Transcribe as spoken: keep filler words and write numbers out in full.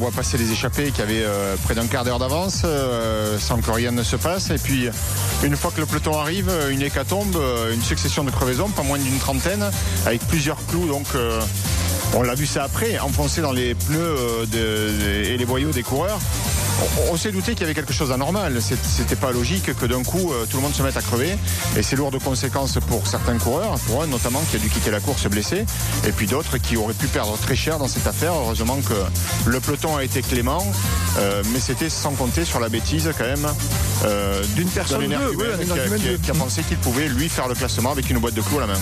voit passer les échappés qui avaient euh, près d'un quart d'heure d'avance euh, sans que rien ne se passe. Et puis, une fois que le peloton arrive, une hécatombe, une succession de crevaisons, pas moins d'une trentaine, avec plusieurs clous. Donc, euh, on l'a vu ça après, enfoncé dans les pneus euh, de, de, et les boyaux des coureurs. On, on s'est douté qu'il y avait quelque chose d'anormal. C'était pas logique que d'un coup euh, tout le monde se mette à crever. Et c'est lourd de conséquences pour certains coureurs, pour un notamment qui a dû quitter la course blessé, et puis d'autres qui auraient pu perdre très cher dans cette affaire. Heureusement que le peloton a été clément, euh, mais c'était sans compter sur la bêtise quand même euh, d'une personne D'un énergumène oui, qui, a, qui, a, qui a pensé qu'il pouvait lui faire le classement avec une boîte de clous à la main.